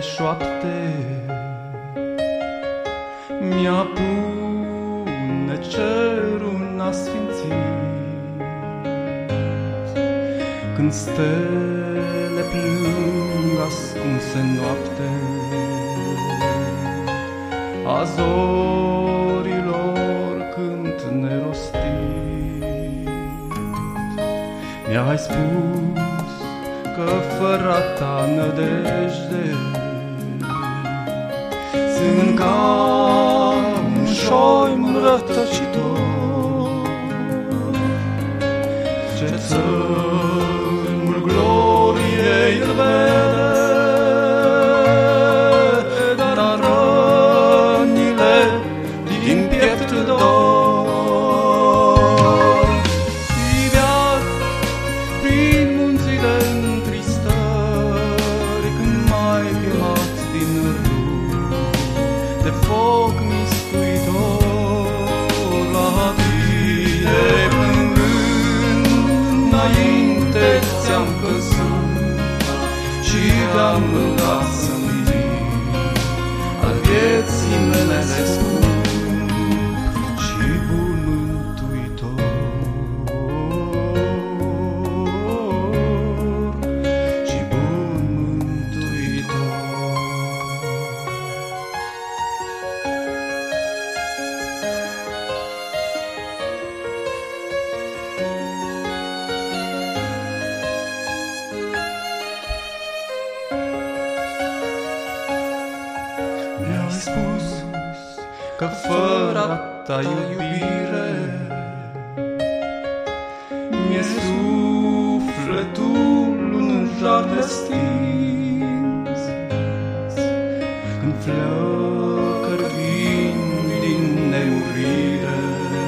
șoapte mi-apune cerul asfințit, când stele plâng ascunse în noapte a zorilor cânt nerostit. Mi-ai spus că fără ta nădejde sunt ca un șoim rătăcitor, ce țărmul gloriei îl vede, dar rănile din piept dor. Iveac prin munții de întristări, când m-ai chemat din râu de foc mistuitor, la tine plângând înainte ți-am căzut și te-am rugat să-mi vii al vieții mele scump și bun mântuitor, și bun mântuitor. Mi-ai spus că fără ta iubire mi-e sufletul un jar de stins, când flăcări vin din neurire,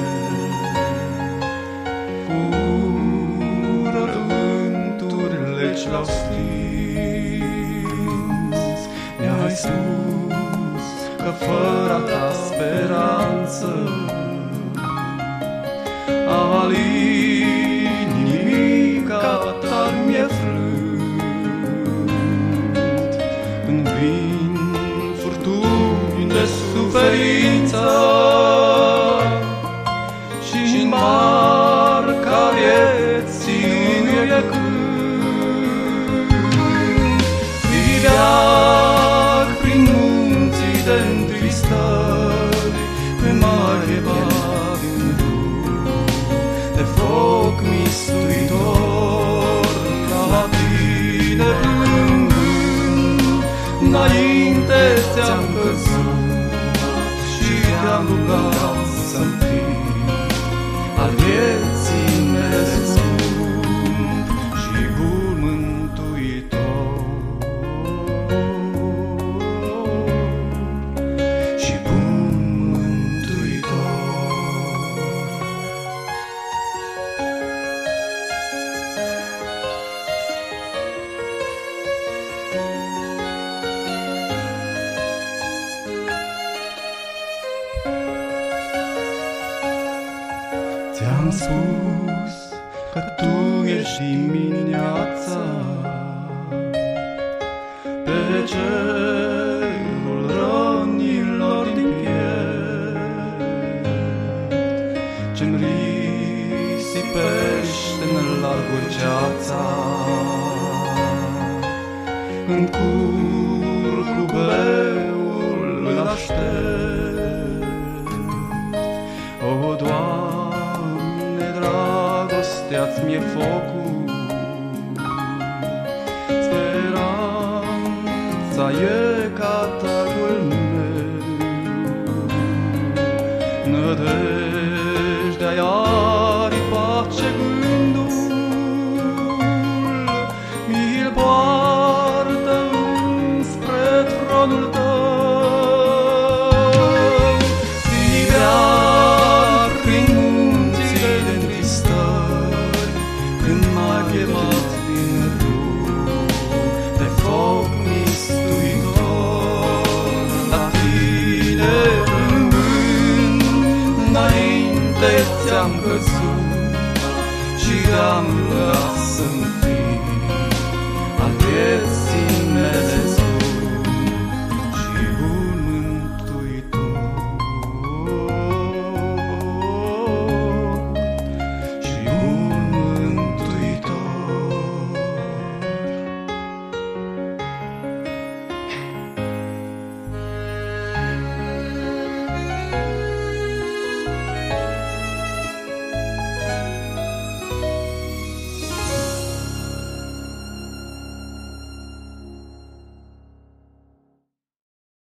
fură vânturi legi l-au stins. Mi-ai spus că fără ta speranță al inimica ta mi-e frânt, când vin furtuni de suferință și-n barca vieții nu e cânt. Iveac prin munții de întristări, când m-ai chemat din râu de foc mistuitor, la tine plângând înainte ți-am căzut și te-am rugat să-mi fii al vieții mele scump și bun mântuitor, și bun mântuitor. Ți-am spus că tu ești dimineața pe cerul rănilor din piept, ce-mi risipește în larguri ceața, în curcubeul îl aștept. O, Doamne, dragostea-ți mi-e focul, speranța e catarul meu, nădejdea-i aripa ce gândul mi-l poartă înspre tronul tău. Iveac prin munțile de întristări, când m-ai chemat din râu de foc mistuitor, la tine plângând înainte ți-am căzut și te-am rugat să-mi fii al vieții